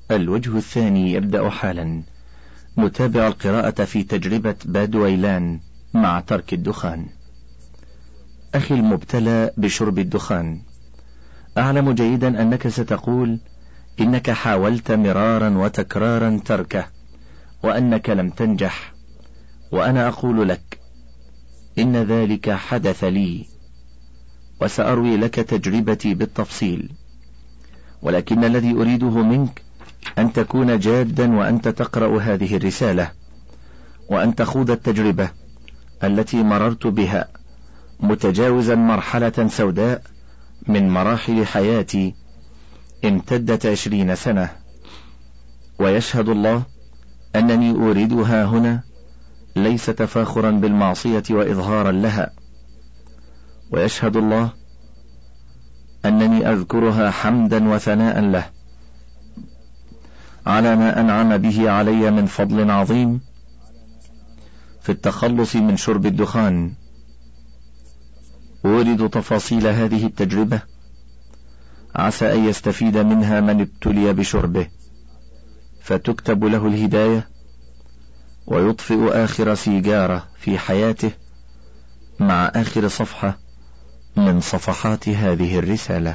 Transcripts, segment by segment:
الوجه الثاني يبدأ حالا. نتابع القراءة في تجربة بادويلان مع ترك الدخان. أخي المبتلى بشرب الدخان، أعلم جيدا أنك ستقول إنك حاولت مرارا وتكرارا تركه وأنك لم تنجح، وأنا أقول لك إن ذلك حدث لي، وسأروي لك تجربتي بالتفصيل، ولكن الذي أريده منك أن تكون جادا وأنت تقرأ هذه الرسالة، وأن تخوض التجربة التي مررت بها، متجاوزا مرحلة سوداء من مراحل حياتي امتدت 20 سنة. ويشهد الله أنني أريدها هنا ليس تفاخرا بالمعصية وإظهارا لها، ويشهد الله أنني أذكرها حمدا وثناء له على ما أنعم به علي من فضل عظيم في التخلص من شرب الدخان. أورد تفاصيل هذه التجربة عسى أن يستفيد منها من ابتلي بشربه، فتكتب له الهداية ويطفئ آخر سيجارة في حياته مع آخر صفحة من صفحات هذه الرسالة.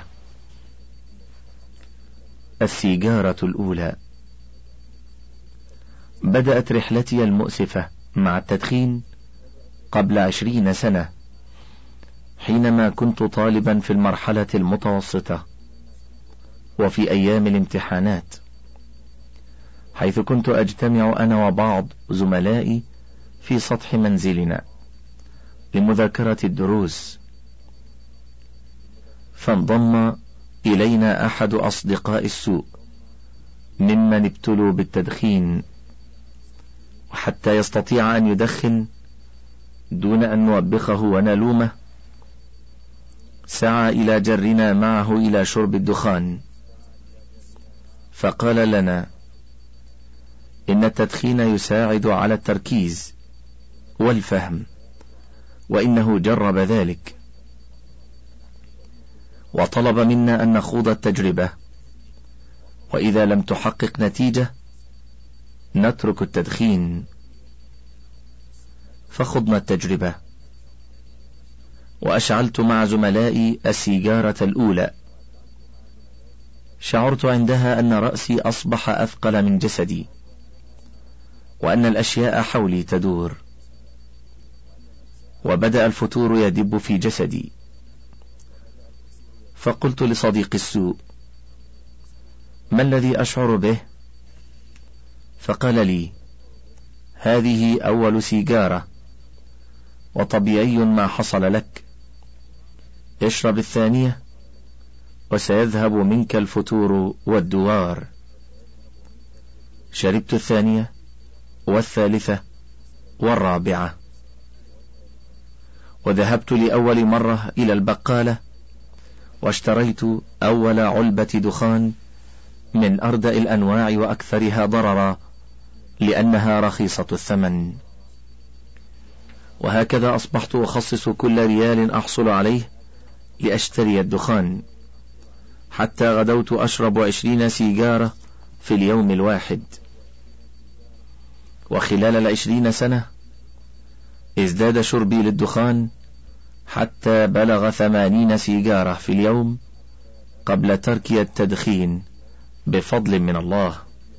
السيجارة الأولى. بدأت رحلتي المؤسفة مع التدخين قبل 20 سنة، حينما كنت طالبا في المرحلة المتوسطة وفي أيام الامتحانات، حيث كنت أجتمع أنا وبعض زملائي في سطح منزلنا لمذاكرة الدروس، فانضم إلينا أحد أصدقاء السوء ممن ابتلوا بالتدخين، وحتى يستطيع أن يدخن دون أن نوبخه ونلومه سعى إلى جرنا معه إلى شرب الدخان، فقال لنا إن التدخين يساعد على التركيز والفهم، وإنه جرب ذلك، وطلب منا أن نخوض التجربة، وإذا لم تحقق نتيجة نترك التدخين. فخضنا التجربة، وأشعلت مع زملائي السيجارة الأولى. شعرت عندها أن رأسي أصبح أثقل من جسدي، وأن الأشياء حولي تدور، وبدأ الفتور يدب في جسدي. فقلت لصديق السوء: ما الذي أشعر به؟ فقال لي: هذه أول سيجارة، وطبيعي ما حصل لك، اشرب الثانية وسيذهب منك الفتور والدوار. شربت الثانية والثالثة والرابعة، وذهبت لأول مرة إلى البقالة واشتريت أول علبة دخان من أردأ الأنواع وأكثرها ضررا، لأنها رخيصة الثمن. وهكذا أصبحت أخصص كل ريال أحصل عليه لأشتري الدخان، حتى غدوت أشرب 20 سيجارة في اليوم الواحد. وخلال 20 سنة ازداد شربي للدخان حتى بلغ 80 سيجارة في اليوم قبل تركي التدخين بفضل من الله.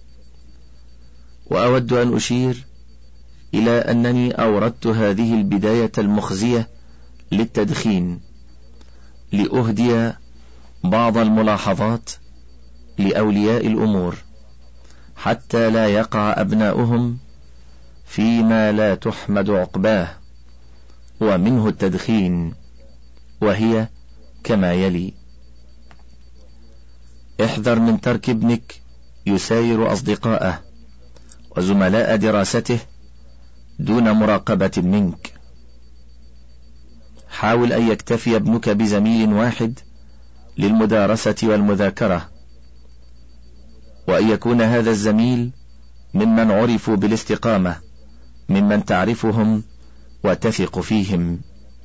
وأود أن أشير إلى أنني أوردت هذه البداية المخزية للتدخين لأهدي بعض الملاحظات لأولياء الأمور، حتى لا يقع أبناؤهم فيما لا تحمد عقباه، ومنه التدخين، وهي كما يلي: احذر من ترك ابنك يساير أصدقاءه وزملاء دراسته دون مراقبة منك. حاول أن يكتفي ابنك بزميل واحد للمدارسة والمذاكرة، وأن يكون هذا الزميل ممن عرفوا بالاستقامة، ممن تعرفهم وتثق فيهم.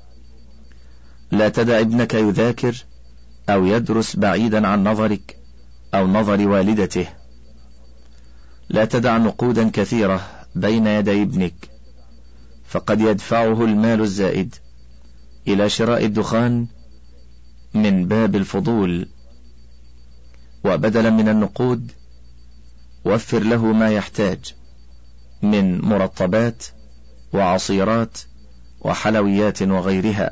لا تدع ابنك يذاكر أو يدرس بعيدا عن نظرك أو نظر والدته، لا تدع نقودا كثيرة بين يدي ابنك، فقد يدفعه المال الزائد إلى شراء الدخان من باب الفضول، وبدلا من النقود وفر له ما يحتاج من مرطبات وعصيرات وحلويات وغيرها.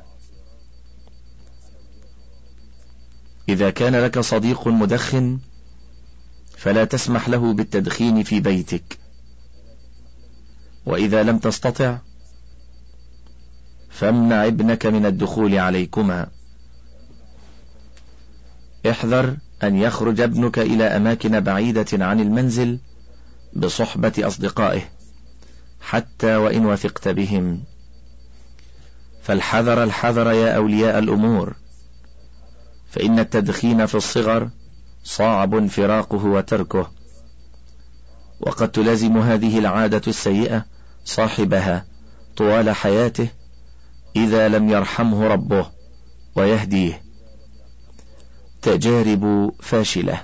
إذا كان لك صديق مدخن فلا تسمح له بالتدخين في بيتك، وإذا لم تستطع فامنع ابنك من الدخول عليكما. احذر أن يخرج ابنك إلى أماكن بعيدة عن المنزل بصحبة أصدقائه حتى وإن وثقت بهم، فالحذر الحذر يا أولياء الأمور، فإن التدخين في الصغر صعب فراقه وتركه، وقد تلازم هذه العادة السيئة صاحبها طوال حياته إذا لم يرحمه ربه ويهديه. تجارب فاشلة.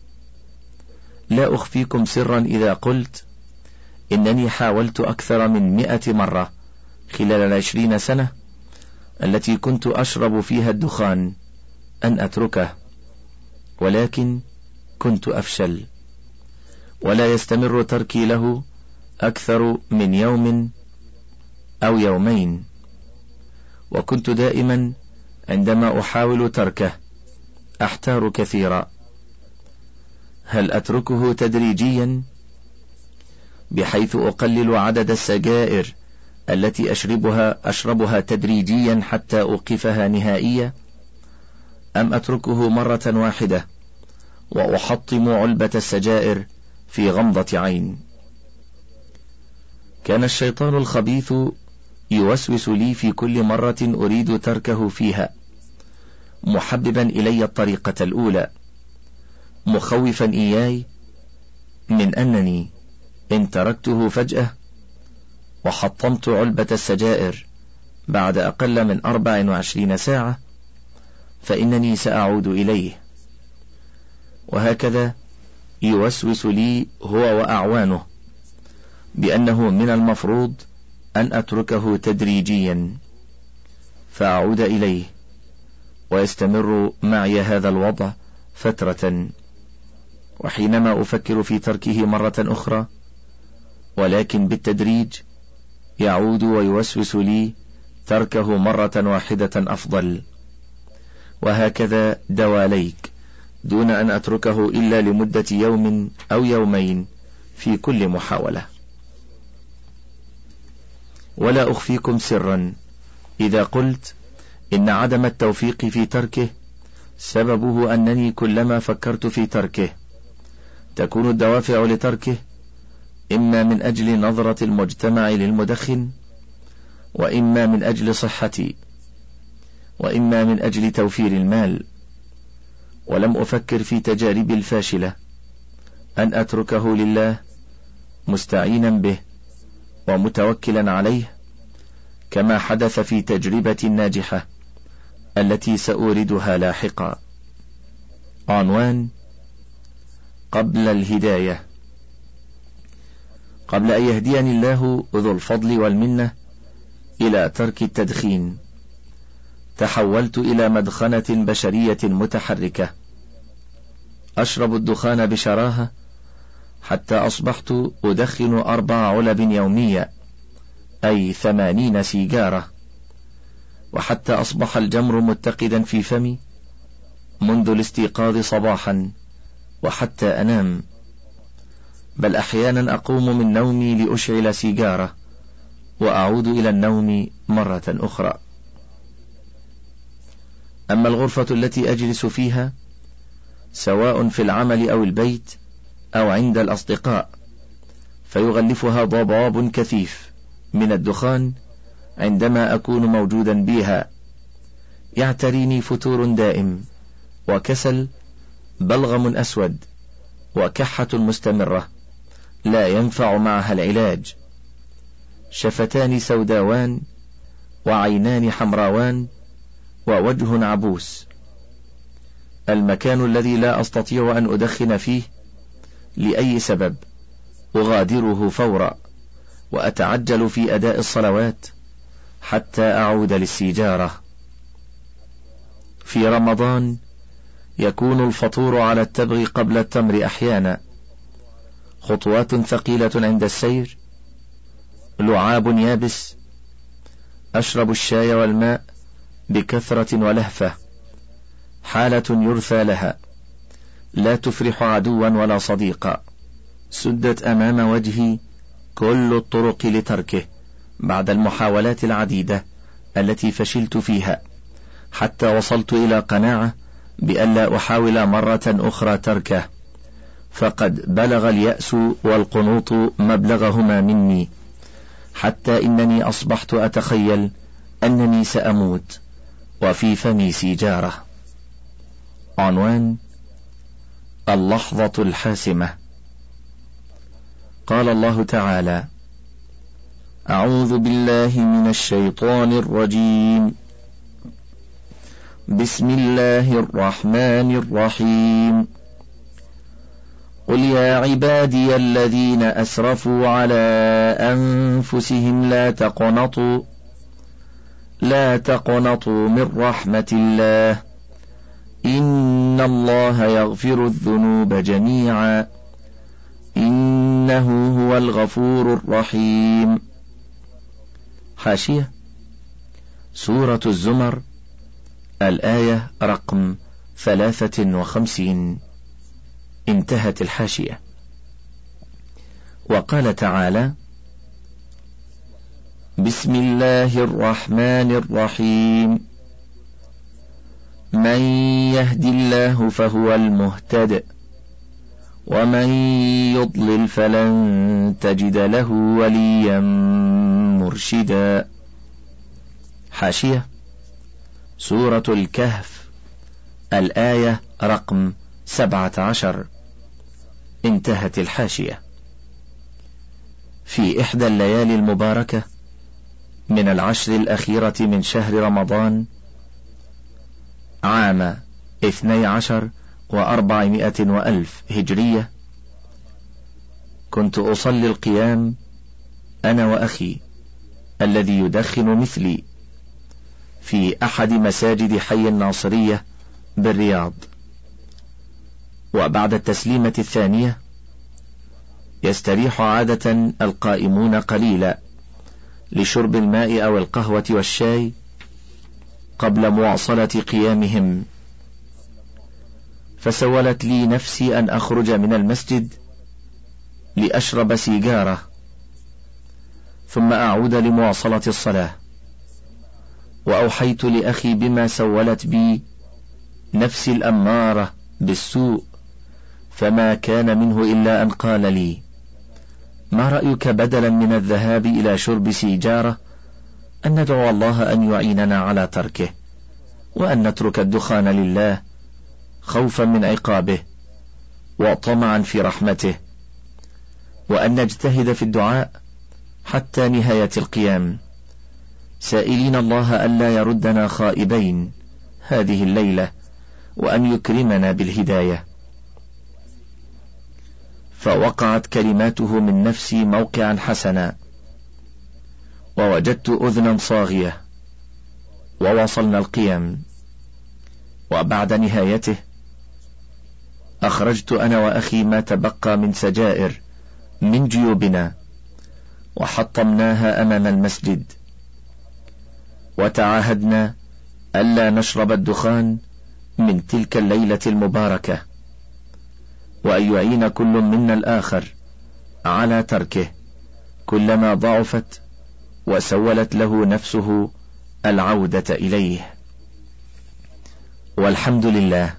لا أخفيكم سرا إذا قلت إنني حاولت أكثر من 100 مرة خلال 20 سنة التي كنت أشرب فيها الدخان أن أتركه، ولكن كنت أفشل، ولا يستمر تركي له أكثر من يوم أو يومين، وكنت دائما عندما أحاول تركه أحتار كثيرا، هل أتركه تدريجيا بحيث أقلل عدد السجائر التي أشربها تدريجيا حتى أوقفها نهائيا، أم أتركه مرة واحدة وأحطم علبة السجائر في غمضة عين؟ كان الشيطان الخبيث يوسوس لي في كل مرة أريد تركه فيها، محببا إلي الطريقة الأولى، مخوفا إياي من أنني إن تركته فجأة وحطمت علبة السجائر بعد أقل من 24 ساعة فإنني سأعود إليه. وهكذا يوسوس لي هو وأعوانه بأنه من المفروض أن أتركه تدريجيا فأعود إليه، ويستمر معي هذا الوضع فترة، وحينما أفكر في تركه مرة أخرى ولكن بالتدريج يعود ويوسوس لي تركه مرة واحدة أفضل، وهكذا دواليك دون أن أتركه إلا لمدة يوم أو يومين في كل محاولة. ولا أخفيكم سرا إذا قلت إن عدم التوفيق في تركه سببه أنني كلما فكرت في تركه تكون الدوافع لتركه إما من أجل نظرة المجتمع للمدخن، وإما من أجل صحتي، وإما من أجل توفير المال، ولم أفكر في تجاربي الفاشلة أن أتركه لله مستعينا به ومتوكلا عليه، كما حدث في تجربة ناجحة التي سأوردها لاحقا. عنوان: قبل الهداية. قبل أن يهديني الله ذو الفضل والمنة إلى ترك التدخين تحولت إلى مدخنة بشرية متحركة، أشرب الدخان بشراهة حتى أصبحت أدخن 4 علب يومية، أي 80 سيجارة، وحتى أصبح الجمر متقدا في فمي منذ الاستيقاظ صباحا وحتى أنام، بل أحيانا أقوم من نومي لأشعل سيجارة وأعود إلى النوم مرة أخرى. أما الغرفة التي أجلس فيها سواء في العمل أو البيت أو عند الأصدقاء فيغلفها ضباب كثيف من الدخان عندما أكون موجودا بها، يعتريني فتور دائم وكسل، بلغم أسود، وكحة مستمرة لا ينفع معها العلاج، شفتان سوداوان وعينان حمراوان ووجه عبوس. المكان الذي لا أستطيع أن أدخن فيه لأي سبب أغادره فورا وأتعجل في أداء الصلوات حتى أعود للسيجارة. في رمضان يكون الفطور على التبغ قبل التمر أحيانا، خطوات ثقيلة عند السير، لعاب يابس، أشرب الشاي والماء بكثرة ولهفة، حالة يرثى لها، لا تفرح عدوا ولا صديقا. سدت أمام وجهي كل الطرق لتركه بعد المحاولات العديدة التي فشلت فيها، حتى وصلت إلى قناعة بأن لا أحاول مرة أخرى تركه، فقد بلغ اليأس والقنوط مبلغهما مني، حتى إنني أصبحت أتخيل أنني سأموت وفي فمي سيجارة. عنوان: اللحظة الحاسمة. قال الله تعالى: أعوذ بالله من الشيطان الرجيم، بسم الله الرحمن الرحيم. قل يا عبادي الذين أسرفوا على أنفسهم لا تقنطوا من رحمة الله، إن الله يغفر الذنوب جميعا، إنه هو الغفور الرحيم. حاشية: سورة الزمر، الآية رقم 53. انتهت الحاشية. وقال تعالى: بسم الله الرحمن الرحيم، من يهد الله فهو المهتد، ومن يضلل فلن تجد له وليا مرشدا. حاشية: سورة الكهف، الآية رقم 17. انتهت الحاشية. في إحدى الليالي المباركة من العشر الأخيرة من شهر رمضان عام 12,400 هجرية، كنت أصلي القيام أنا وأخي الذي يدخن مثلي في أحد مساجد حي الناصرية بالرياض. وبعد التسليمة الثانية يستريح عادة القائمون قليلا لشرب الماء أو القهوة والشاي قبل مواصلة قيامهم، فسولت لي نفسي أن أخرج من المسجد لأشرب سيجارة ثم أعود لمواصلة الصلاة. وأوحيت لأخي بما سولت بي نفسي الأمارة بالسوء، فما كان منه إلا أن قال لي: ما رأيك بدلا من الذهاب إلى شرب سيجارة أن ندعو الله أن يعيننا على تركه، وأن نترك الدخان لله خوفا من عقابه وطمعا في رحمته، وأن نجتهد في الدعاء حتى نهاية القيام، سائلين الله ألا يردنا خائبين هذه الليلة، وأن يكرمنا بالهداية. فوقعت كلماته من نفسي موقعا حسنا، ووجدت أذنا صاغية، ووصلنا القيام. وبعد نهايته أخرجت أنا وأخي ما تبقى من سجائر من جيوبنا وحطمناها أمام المسجد، وتعاهدنا ألا نشرب الدخان من تلك الليلة المباركة، وأن يعين كل منا الآخر على تركه كلما ضعفت وسولت له نفسه العودة إليه. والحمد لله،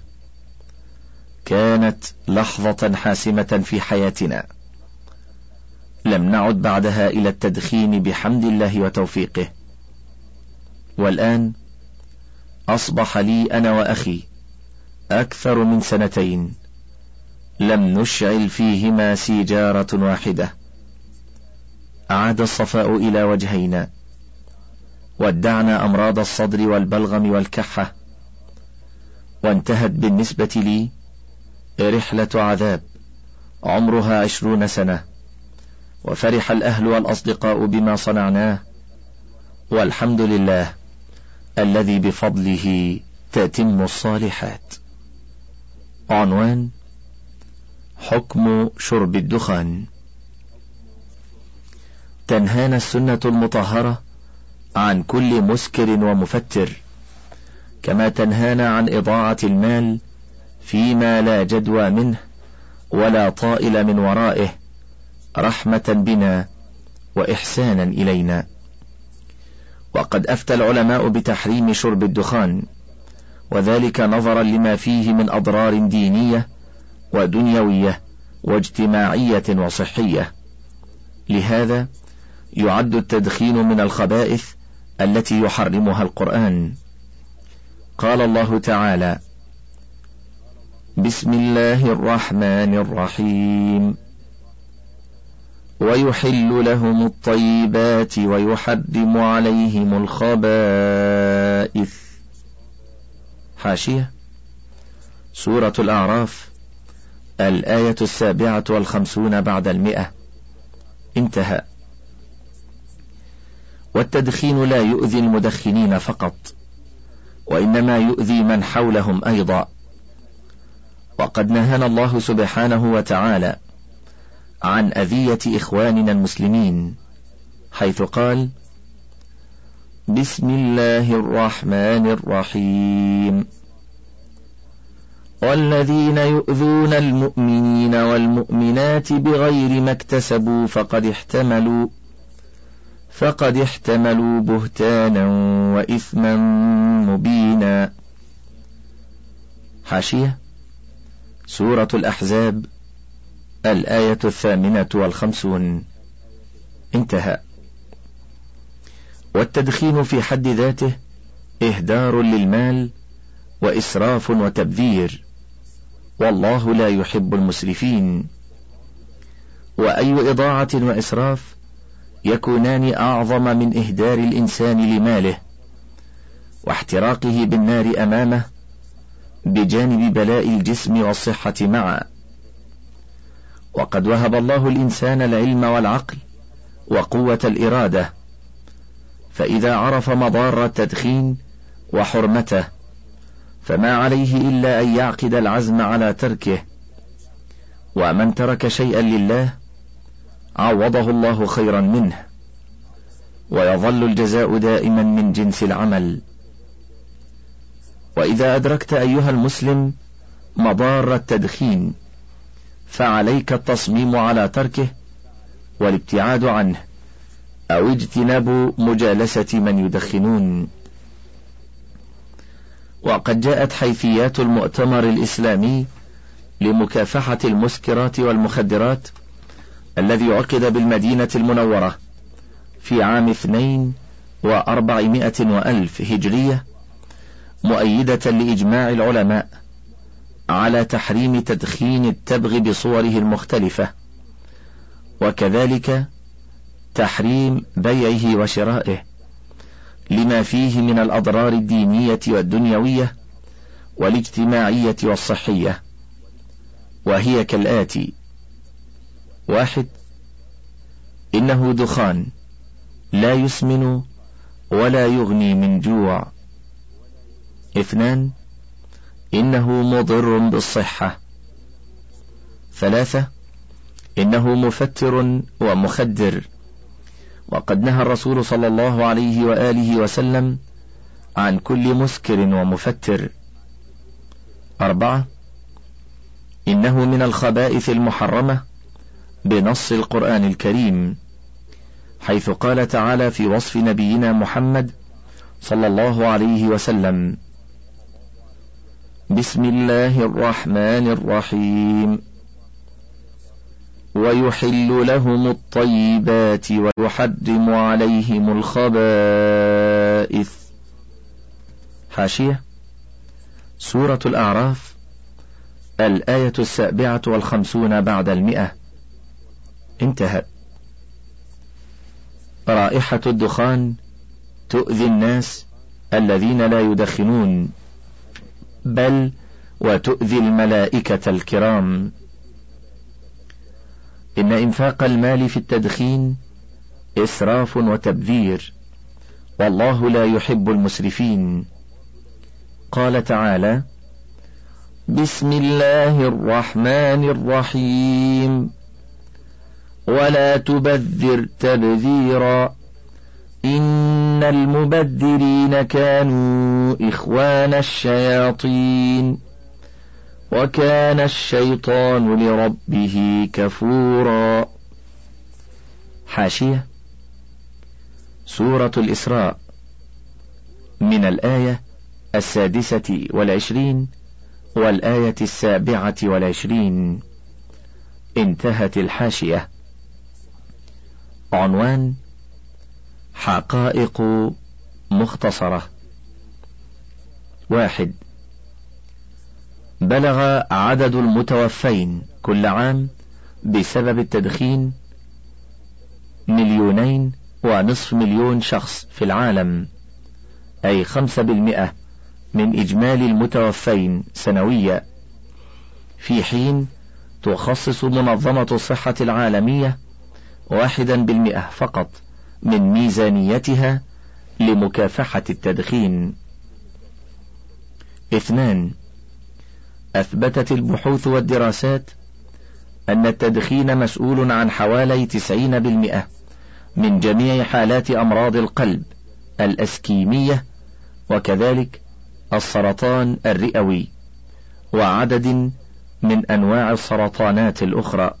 كانت لحظة حاسمة في حياتنا، لم نعد بعدها إلى التدخين بحمد الله وتوفيقه. والآن أصبح لي أنا وأخي أكثر من 2 لم نشعل فيهما سيجارة واحدة. عاد الصفاء إلى وجهينا، ودعنا أمراض الصدر والبلغم والكحة، وانتهت بالنسبة لي رحلة عذاب عمرها 20 سنة وفرح الأهل والأصدقاء بما صنعناه، والحمد لله الذي بفضله تتم الصالحات. عنوان: حكم شرب الدخان. تنهانا السنة المطهرة عن كل مسكر ومفتر، كما تنهانا عن إضاعة المال فيما لا جدوى منه ولا طائل من ورائه، رحمة بنا وإحسانا إلينا. وقد أفتى العلماء بتحريم شرب الدخان، وذلك نظرا لما فيه من أضرار دينية ودنيوية واجتماعية وصحية. لهذا يعد التدخين من الخبائث التي يحرمها القرآن. قال الله تعالى: بسم الله الرحمن الرحيم: ويحل لهم الطيبات ويحرم عليهم الخبائث. حاشية: سورة الأعراف، الآية 57 بعد 100. انتهى. والتدخين لا يؤذي المدخنين فقط، وإنما يؤذي من حولهم أيضا. وقد نهانا الله سبحانه وتعالى عن أذية إخواننا المسلمين، حيث قال: بسم الله الرحمن الرحيم: والذين يؤذون المؤمنين والمؤمنات بغير ما اكتسبوا فقد احتملوا بهتانا وإثما مبينا. حاشية: سورة الأحزاب، الآية 58. انتهى. والتدخين في حد ذاته إهدار للمال وإسراف وتبذير، والله لا يحب المسرفين. وأي إضاعة وإسراف يكونان أعظم من إهدار الإنسان لماله واحتراقه بالنار أمامه، بجانب بلاء الجسم والصحة معا. وقد وهب الله الإنسان العلم والعقل وقوة الإرادة، فإذا عرف مضار التدخين وحرمته فما عليه إلا أن يعقد العزم على تركه. ومن ترك شيئا لله عوضه الله خيرا منه، ويظل الجزاء دائما من جنس العمل. وإذا أدركت أيها المسلم مضار التدخين فعليك التصميم على تركه والابتعاد عنه، أو اجتناب مجالسة من يدخنون. وقد جاءت حيثيات المؤتمر الإسلامي لمكافحة المسكرات والمخدرات الذي عقد بالمدينة المنورة في عام 4200 هجرية، مؤيدة لإجماع العلماء على تحريم تدخين التبغ بصوره المختلفة، وكذلك تحريم بيعه وشرائه، لما فيه من الأضرار الدينية والدنيوية والاجتماعية والصحية، وهي كالآتي: 1. إنه دخان لا يسمن ولا يغني من جوع. 2. إنه مضر بالصحة. 3. إنه مفتر ومخدر، وقد نهى الرسول صلى الله عليه وآله وسلم عن كل مسكر ومفتر. 4. إنه من الخبائث المحرمة بنص القرآن الكريم، حيث قال تعالى في وصف نبينا محمد صلى الله عليه وسلم: بسم الله الرحمن الرحيم: ويحل لهم الطيبات ويحرم عليهم الخبائث. حاشية: سورة الأعراف، الآية 57 بعد 100. انتهى. رائحة الدخان تؤذي الناس الذين لا يدخنون، بل وتؤذي الملائكة الكرام. إن إنفاق المال في التدخين إسراف وتبذير، والله لا يحب المسرفين. قال تعالى: بسم الله الرحمن الرحيم: ولا تبذر تبذيرا إن المبذرين كانوا إخوان الشياطين وكان الشيطان لربه كفورا. حاشية: سورة الإسراء، من الآية 26 والآية 27. انتهت الحاشية. عنوان: حقائق مختصرة. 1. بلغ عدد المتوفين كل عام بسبب التدخين 2.5 مليون شخص في العالم، أي 5% من إجمالي المتوفين سنويا، في حين تخصص منظمة الصحة العالمية 1% فقط من ميزانيتها لمكافحة التدخين. 2. أثبتت البحوث والدراسات أن التدخين مسؤول عن حوالي 90% من جميع حالات أمراض القلب الأسكيمية، وكذلك السرطان الرئوي وعدد من أنواع السرطانات الأخرى.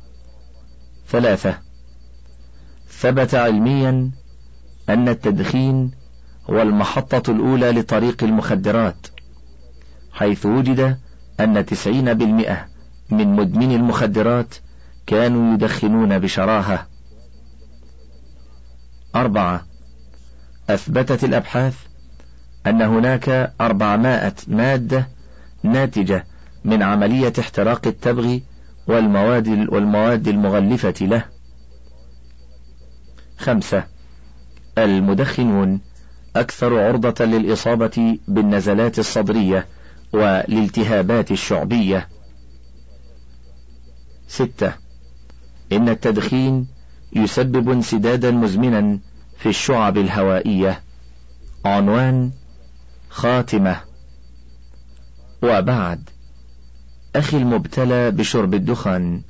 3. ثبت علميا أن التدخين هو المحطة الأولى لطريق المخدرات، حيث وجد أن 90% من مدمني المخدرات كانوا يدخنون بشراهة. 4. أثبتت الأبحاث أن هناك 400 مادة ناتجة من عملية احتراق التبغ والمواد المغلفة له. 5. المدخنون أكثر عرضة للإصابة بالنزلات الصدرية والالتهابات الشعبية. 6. إن التدخين يسبب انسدادا مزمنا في الشعب الهوائية. عنوان: خاتمة. وبعد، أخي المبتلى بشرب الدخان،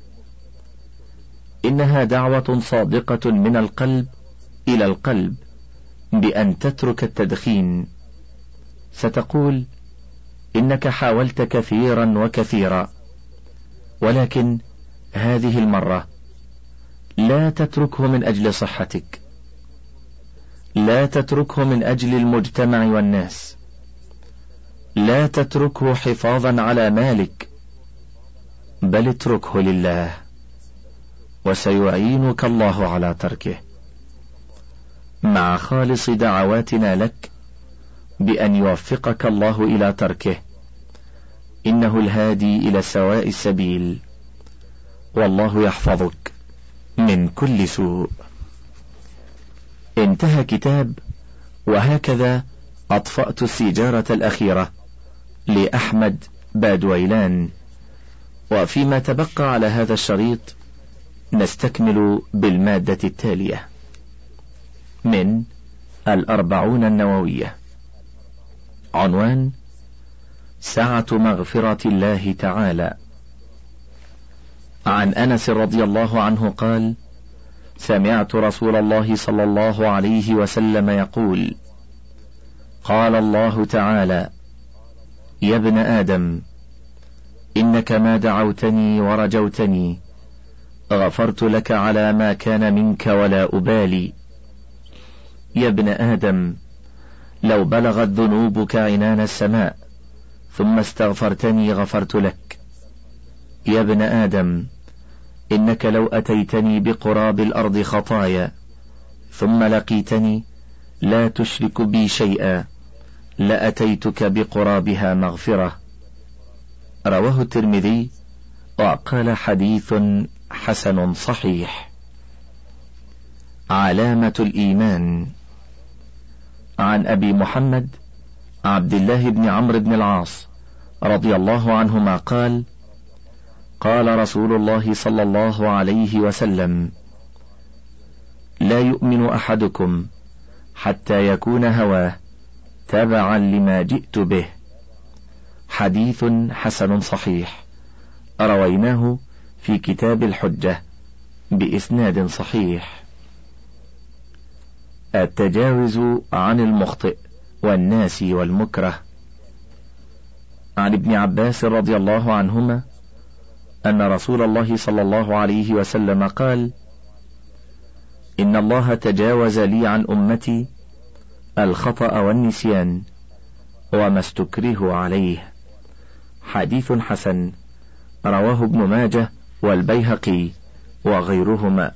إنها دعوة صادقة من القلب إلى القلب بأن تترك التدخين. ستقول إنك حاولت كثيرا وكثيرا، ولكن هذه المرة لا تتركه من أجل صحتك، لا تتركه من أجل المجتمع والناس، لا تتركه حفاظا على مالك، بل اتركه لله، وسيعينك الله على تركه، مع خالص دعواتنا لك بأن يوفقك الله إلى تركه، إنه الهادي إلى سواء السبيل، والله يحفظك من كل سوء. انتهى كتاب وهكذا أطفأت السيجارة الأخيرة لأحمد بادويلان. وفيما تبقى على هذا الشريط نستكمل بالمادة التالية من 40 النووية. عنوان: سعة مغفرة الله تعالى. عن أنس رضي الله عنه قال: سمعت رسول الله صلى الله عليه وسلم يقول: قال الله تعالى: يا ابن آدم، إنك ما دعوتني ورجوتني غفرت لك على ما كان منك ولا أبالي. يا ابن آدم، لو بلغت ذنوبك عنان السماء ثم استغفرتني غفرت لك. يا ابن آدم، إنك لو أتيتني بقراب الأرض خطايا ثم لقيتني لا تشرك بي شيئا لأتيتك بقرابها مغفرة. رواه الترمذي وقال: حديث حسن صحيح. علامة الإيمان. عن أبي محمد عبد الله بن عمرو بن العاص رضي الله عنهما قال: قال رسول الله صلى الله عليه وسلم: لا يؤمن أحدكم حتى يكون هواه تبعا لما جئت به. حديث حسن صحيح، رويناه في كتاب الحجة بإسناد صحيح. التجاوز عن المخطئ والناس والمكره. عن ابن عباس رضي الله عنهما أن رسول الله صلى الله عليه وسلم قال: إن الله تجاوز لي عن أمتي الخطأ والنسيان وما استكره عليه. حديث حسن، رواه ابن ماجه والبيهقي وغيرهما.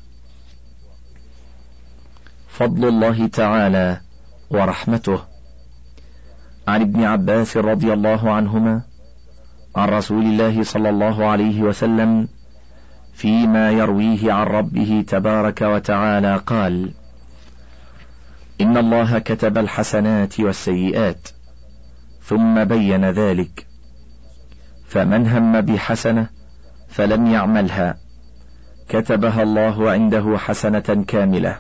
فضل الله تعالى ورحمته. عن ابن عباس رضي الله عنهما عن رسول الله صلى الله عليه وسلم فيما يرويه عن ربه تبارك وتعالى قال: إن الله كتب الحسنات والسيئات ثم بين ذلك، فمن هم بحسنة فلم يعملها كتبها الله عنده حسنة كاملة،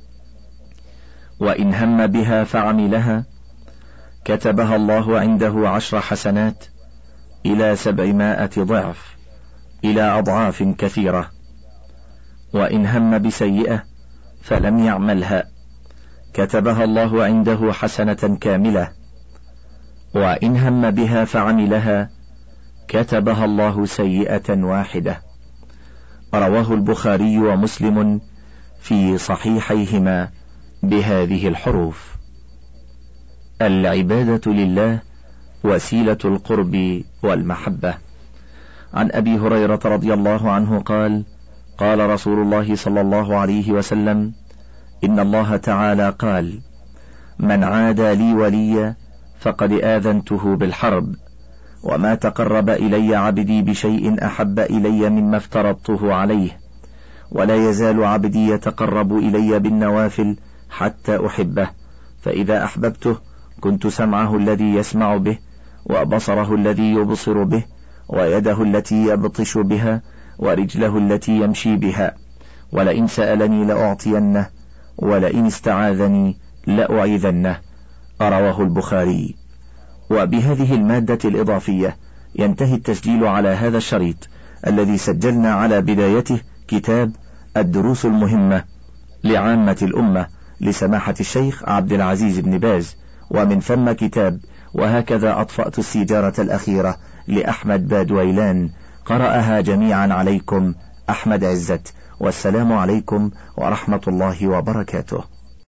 وإن هم بها فعملها كتبها الله عنده 10 حسنات إلى 700 ضعف، إلى أضعاف كثيرة. وإن هم بسيئة فلم يعملها كتبها الله عنده حسنة كاملة، وإن هم بها فعملها كتبها الله سيئة واحدة. رواه البخاري ومسلم في صحيحيهما بهذه الحروف. العبادة لله وسيلة القرب والمحبة. عن أبي هريرة رضي الله عنه قال: قال رسول الله صلى الله عليه وسلم: إن الله تعالى قال: من عادى لي وليا فقد آذنته بالحرب، وما تقرب إلي عبدي بشيء أحب إلي مما افترضته عليه، ولا يزال عبدي يتقرب إلي بالنوافل حتى أحبه، فإذا أحببته كنت سمعه الذي يسمع به، وبصره الذي يبصر به، ويده التي يبطش بها، ورجله التي يمشي بها، ولئن سألني لأعطينه، ولئن استعاذني لأعيذنه. رواه البخاري. وبهذه المادة الإضافية ينتهي التسجيل على هذا الشريط الذي سجلنا على بدايته كتاب الدروس المهمة لعامة الأمة لسماحة الشيخ عبد العزيز بن باز، ومن ثم كتاب وهكذا أطفأت السيجارة الأخيرة لأحمد بادويلان. قرأها جميعا عليكم أحمد عزت، والسلام عليكم ورحمة الله وبركاته.